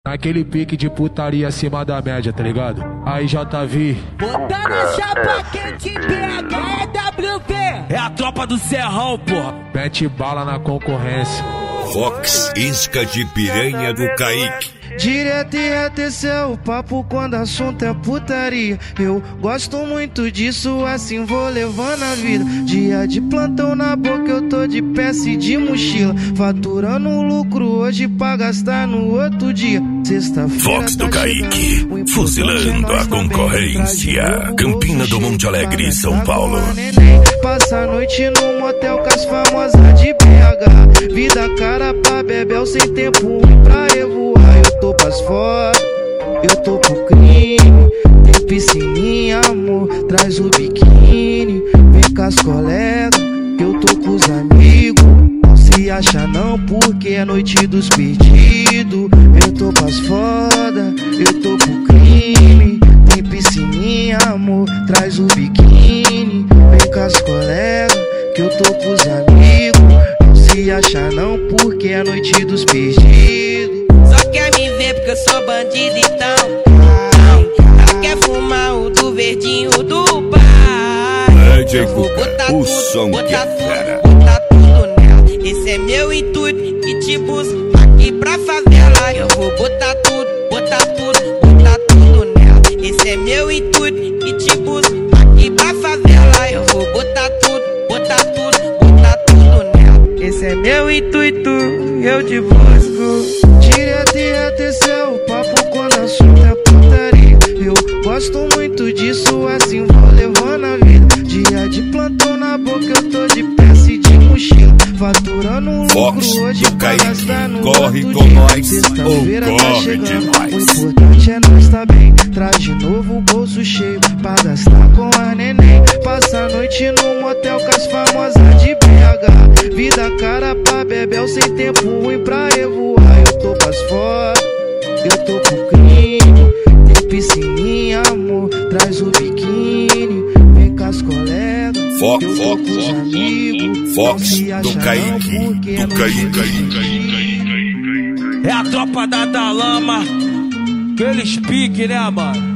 Naquele pique de putaria acima da média, tá ligado? Aí JV. Botando chapa quente PH é WP. É a tropa do Serrão, porra. Mete bala na concorrência. Fox, isca de piranha do Kaique. Direto e reto, esse é o papo quando assunto é putaria. Eu gosto muito disso, assim vou levando a vida. Dia de plantão na boca, eu tô de peça e de mochila, faturando lucro hoje pra gastar no outro dia. Sexta-feira Fox do Kaique, fuzilando a concorrência. Campina do Monte Alegre, São Paulo. Passa a noite no motel com as famosas de BH. Vida cara pra bebel, sem tempo ruim pra revoar. Eu tô pras fotos, eu tô pro crime. Tem piscininha, amor, traz o biquíni. Vem com as colegas, eu tô com os amigos. Não se acha não, porque é noite dos perdidos. Eu tô pras foda, eu tô pro crime. Tem piscininha, amor, traz o biquíni. Vem com as colegas, que eu tô com os amigos. Não se acha não, porque é noite dos perdidos. Só quer me ver porque eu sou bandido então. Só quer fumar o do verdinho do pai. DJ Cuca, o som que é fera. Botar tudo nela, esse é meu intuito. E te busco aqui pra favela. Eu vou botar tudo, botar tudo, botar tudo nela. Esse é meu intuito. E te busco aqui pra favela. Eu vou botar tudo, botar tudo, botar tudo nela. Esse é meu intuito, eu te busco. Direto e reto, esse é o papo quando assunto é putaria. Eu gosto muito disso, assim vou levando a vida. Dia de plantão na boca, eu tô de peça e de mochila, faturando Fox lucro hoje do pra Kaique, gastar no corre outro com dia. nós, Sexta-feira ou tá corre chegando, demais. o importante é nós tá bem. Traz de novo o bolso cheio pra gastar com a neném. Passa a noite no motel com as famosas de BH. Vida cara pra bebel, sem tempo ruim pra revoar. Eu tô pras fotos, eu tô pro crime. Tem piscininha, amor, traz o biquíni. Vem com as colegas, Fox, eu tô com os amigos. Fox Não se do acha Kaique, não, porque é do noite Kaique. É a tropa da Lama. Aqueles pique, né, mano?